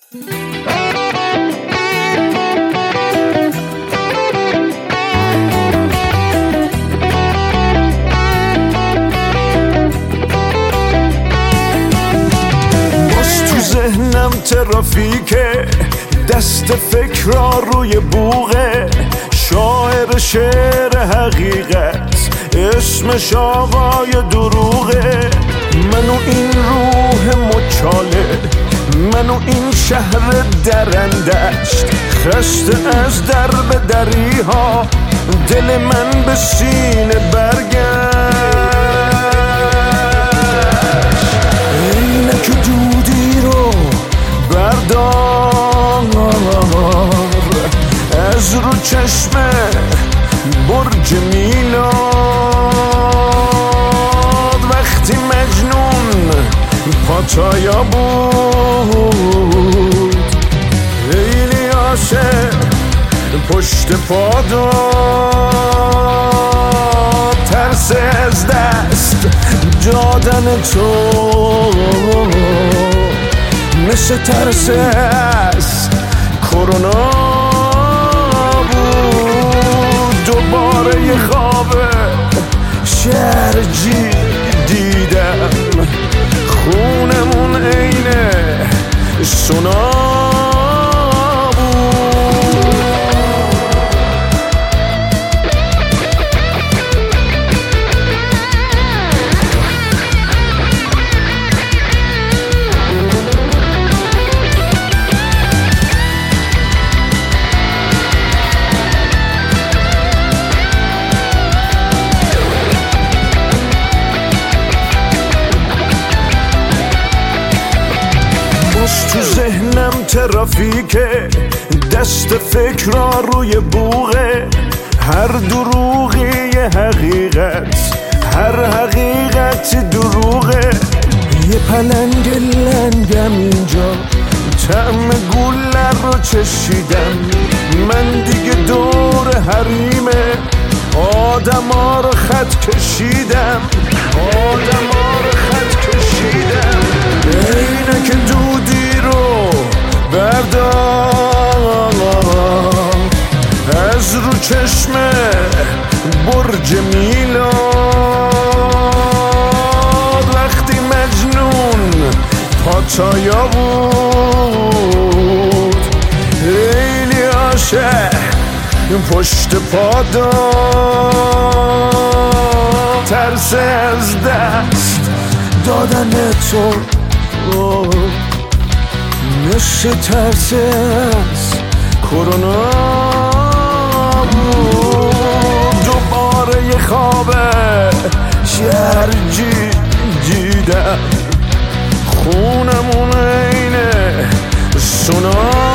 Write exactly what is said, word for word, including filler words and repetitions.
ذهنم ترافیکه، دست فکرها روی بوغه، شاعر شعر حقیقت اسمش آقای دروغه. منو این روح مچاله، منو این شهر درندشت، خسته از در به دری ها، دل من به سینه برگشت. اینک دودی رو بردار از رو چشم برج میلاد، وقتی مجنون پاتایا بود، خیلی عاشق پشت پا داد، ترس از دست دادن تو مثل ترس از کرونا بود. دوباره یه خواب شرجی دیدم، خونمون عینه سونا تو ذهنم ترافیکه، دست فکرها روی بوغه، هر دروغی یه حقیقت، هر حقیقت دروغه. یه پلنگ لنگم اینجا، طعم گوله رو چشیدم، من دیگه دور حریمه آدم ها رو خط کشیدم، آدم ها رو خط کشیدم. اینه که دودی رو بردار از رو چشم برج میلاد، وقتی مجنون پاتایا بود، خیلی عاشق پشت پا داد، ترس از دست دادن تو مثل ترس از کرونا بود. دوباره یه خواب شرجی دیدم، خونمون عینه سونا